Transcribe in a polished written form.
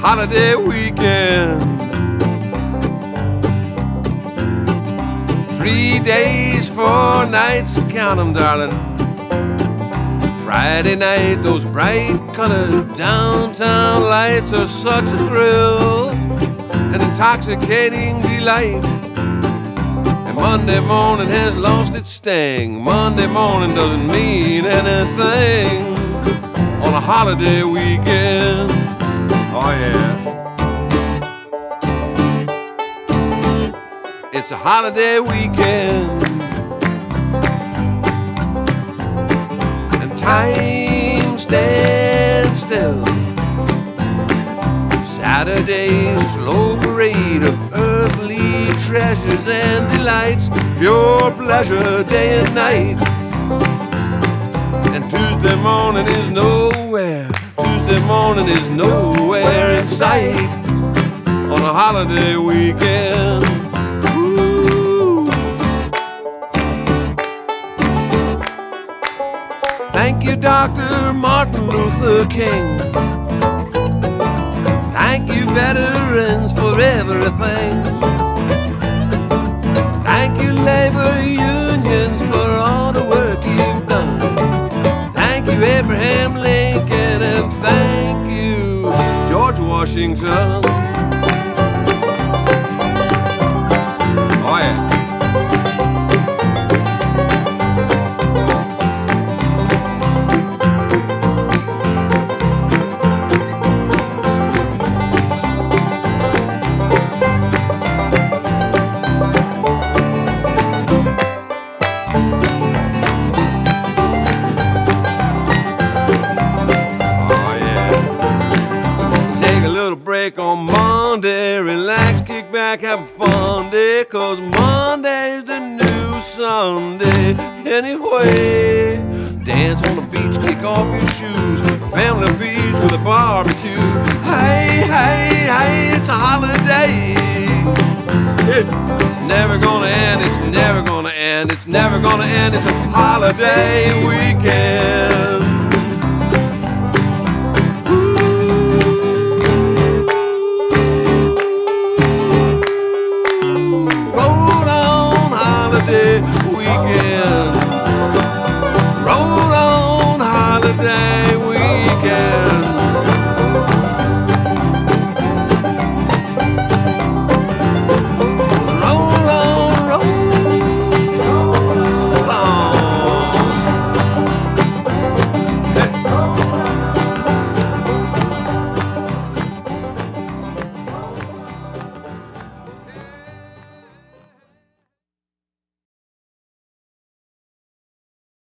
holiday weekend. 3 days, 4 nights, count 'em, darling. Friday night, those bright colored downtown lights are such a thrill, an intoxicating delight. And Monday morning has lost its sting. Monday morning doesn't mean anything on a holiday weekend. Oh yeah. It's a holiday weekend. And time stands still. Saturday's slow parade of earthly treasures and delights, pure pleasure day and night. And Tuesday morning is nowhere. Tuesday morning is nowhere in sight on a holiday weekend. Ooh. Thank you, Dr. Martin Luther King. Thank you, veterans, for everything. Thank you, labor unions, for all the work you've done. Thank you, Abraham Lincoln, and thank you, George Washington. Oh yeah. On Monday, relax, kick back, have a fun day, 'cause Monday's the new Sunday. Anyway, dance on the beach, kick off your shoes, family feast with a barbecue. Hey, hey, hey, it's a holiday. It's never gonna end, it's never gonna end, it's never gonna end. It's a holiday weekend.